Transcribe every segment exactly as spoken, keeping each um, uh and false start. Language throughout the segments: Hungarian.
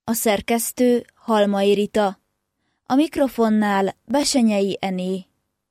A szerkesztő Halmai Rita, a mikrofonnál Besenyei Ené.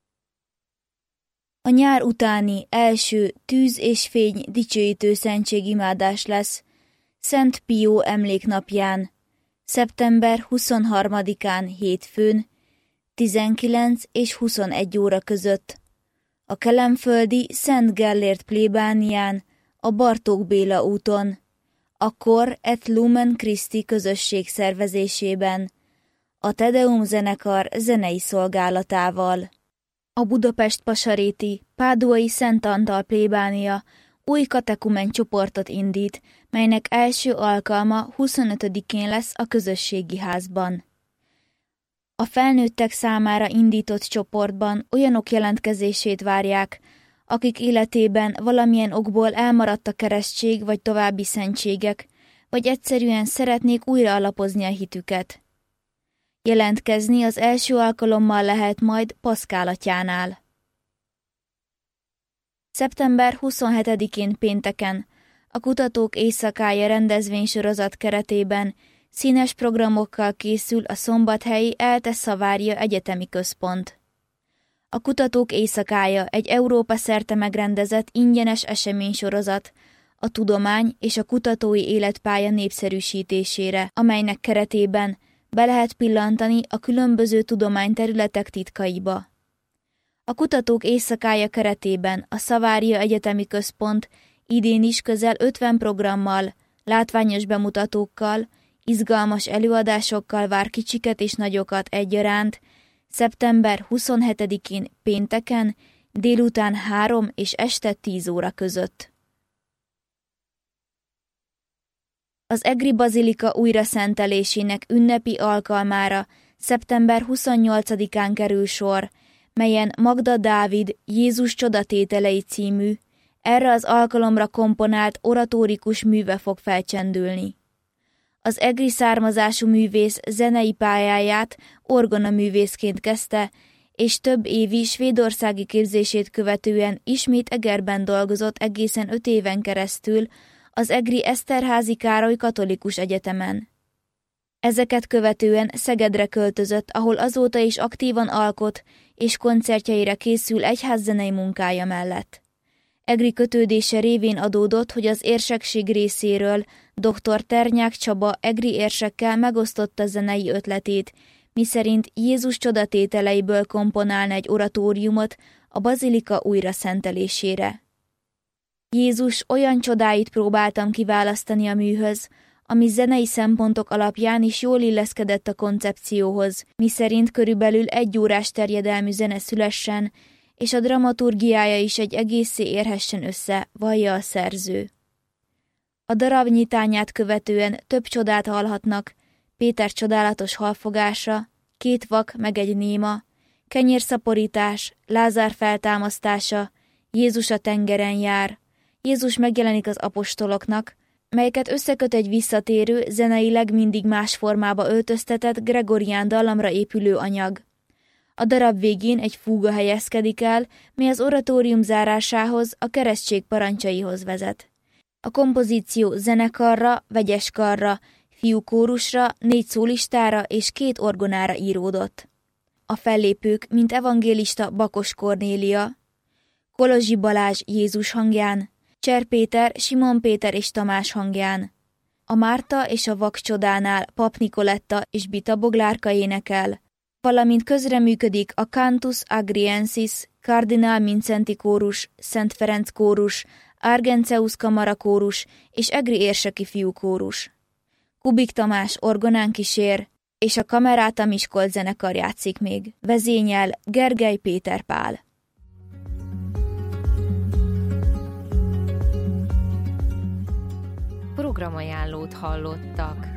A nyár utáni első tűz és fény dicsőítő szentségimádás lesz Szent Pió emléknapján, szeptember huszonharmadikán hétfőn, tizenkilenc és huszonegy óra között, a kelenföldi Szent Gellért plébánián, a Bartók Béla úton, a Cor et Lumen Christi közösség szervezésében, a Tedeum zenekar zenei szolgálatával. A Budapest-Pasaréti, Páduai Szent Antal plébánia új katekumen csoportot indít, melynek első alkalma huszonötödikén lesz a közösségi házban. A felnőttek számára indított csoportban olyanok jelentkezését várják, akik életében valamilyen okból elmaradt a keresztség vagy további szentségek, vagy egyszerűen szeretnék újra alapozni a hitüket. Jelentkezni az első alkalommal lehet majd Paszkálatyánál. szeptember huszonhetedikén pénteken a Kutatók Éjszakája rendezvénysorozat keretében színes programokkal készül a szombathelyi ELTE Szavária Egyetemi Központ. A Kutatók Éjszakája egy Európa szerte megrendezett ingyenes eseménysorozat a tudomány és a kutatói életpálya népszerűsítésére, amelynek keretében be lehet pillantani a különböző tudományterületek titkaiba. A Kutatók Éjszakája keretében a Szavária Egyetemi Központ idén is közel ötven programmal, látványos bemutatókkal, izgalmas előadásokkal vár kicsiket és nagyokat egyaránt, szeptember huszonhetedikén pénteken délután három és este tíz óra között. Az Egri Bazilika újraszentelésének ünnepi alkalmára szeptember huszonnyolcadikán kerül sor, melyen Magda Dávid Jézus csodatételei című, erre az alkalomra komponált oratórikus műve fog felcsendülni. Az egri származású művész zenei pályáját orgonaművészként kezdte, és több évi svédországi képzését követően ismét Egerben dolgozott egészen öt éven keresztül az egri Eszterházy Károly Katolikus Egyetemen. Ezeket követően Szegedre költözött, ahol azóta is aktívan alkot, és koncertjeire készül egyházzenei munkája mellett. Egri kötődése révén adódott, hogy az érsekség részéről dr. Ternyák Csaba egri érsekkel megosztotta zenei ötletét, miszerint Jézus csodatételeiből komponálna egy oratóriumot a bazilika újraszentelésére. Jézus olyan csodáit próbáltam kiválasztani a műhöz, ami zenei szempontok alapján is jól illeszkedett a koncepcióhoz, miszerint körülbelül egy órás terjedelmű zene szülessen, és a dramaturgiája is egy egészé érhessen össze, vallja a szerző. A darab nyitányát követően több csodát hallhatnak, Péter csodálatos halfogása, két vak meg egy néma, kenyérszaporítás, Lázár feltámasztása, Jézus a tengeren jár, Jézus megjelenik az apostoloknak, melyeket összeköt egy visszatérő, zeneileg mindig más formába öltöztetett gregorián dallamra épülő anyag. A darab végén egy fúga helyezkedik el, mely az oratórium zárásához, a keresztség parancsaihoz vezet. A kompozíció zenekarra, vegyeskarra, fiúkórusra, négy szólistára és két orgonára íródott. A fellépők, mint evangélista Bakos Kornélia, Kolozsi Balázs Jézus hangján, Cser Péter, Simon Péter és Tamás hangján. A Márta és a Vak csodánál Pap Nikoletta és Bita Boglárka énekel, valamint közreműködik a Cantus Agriensis, Kardinál Mincenti kórus, Szent Ferenc kórus, Argenceus kamara kórus és egri érseki fiúkórus. Kubik Tamás orgonán kísér, és a Kameráta Miskolc zenekar játszik még. Vezényel Gergely Péter Pál. Programajánlót hallottak.